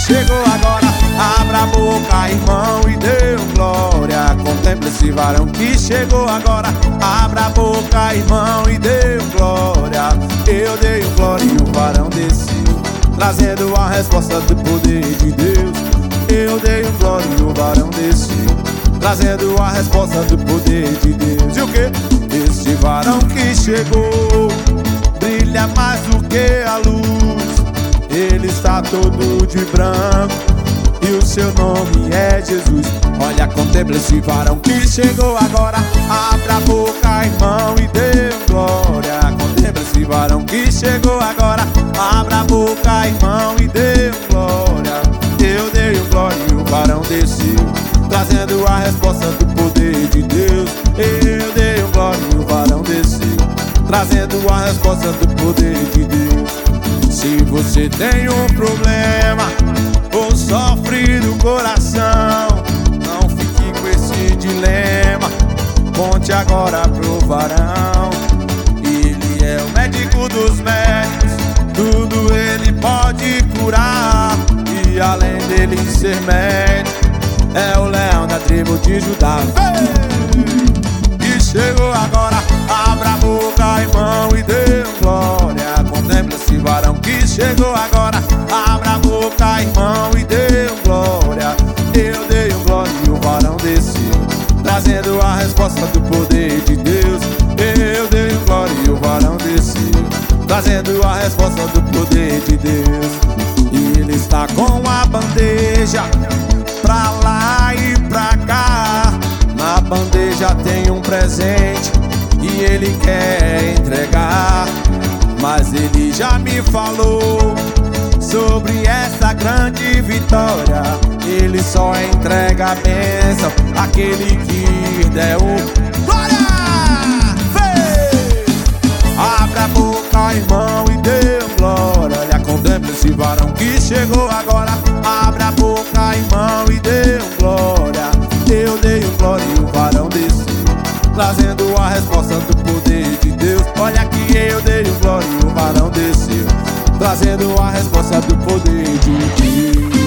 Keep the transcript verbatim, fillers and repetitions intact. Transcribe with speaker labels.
Speaker 1: chegou agora. Abra a boca, irmão, e dê um glória. Contemple esse varão que chegou agora. Abra a boca, irmão, e dê um glória. Eu dei um glória e o varão desceu, trazendo a resposta do poder de Deus. Eu dei um glória e o varão desceu, trazendo a resposta do poder de Deus. E o que? Esse varão que chegou brilha mais do que a luz. Ele está todo de branco e o seu nome é Jesus. Olha, contemple esse varão que chegou agora. Abra a boca, irmão, e dê um glória. Contemple esse varão que chegou agora. Abra a boca, irmão, e dê um glória. Eu dei um glória e o varão desceu, trazendo a resposta do poder de Deus. Eu dei um glória e o varão desceu, trazendo a resposta do poder de Deus. Se você tem um problema ou sofre do coração, não fique com esse dilema, conte agora pro varão. Ele é o médico dos médicos, tudo ele pode curar. E além dele ser médico, é o leão da tribo de Judá. E chegou agora, abra a boca, irmão, e dê um glória. Contemple esse varão que chegou agora. Abra a boca, irmão, e dê um glória. Eu dei um glória e o varão desceu, trazendo a resposta do poder de Deus. Eu dei um glória e o varão desceu, trazendo a resposta do poder de Deus. E ele está com a bandeja pra lá e pra cá. Na bandeja tem um presente e ele quer entregar, mas ele já me falou sobre essa grande vitória. Ele só entrega a bênção àquele que der o glória. Vê! Abra a boca, irmão, e dê um glória. Olha, contemple esse varão que chegou agora. Abra a boca, irmão, e dê um glória. Eu dei um glória e o varão desceu, trazendo a resposta do poder de Deus. Olha que eu dei um glória e o varão desceu, trazendo a resposta do poder de Deus.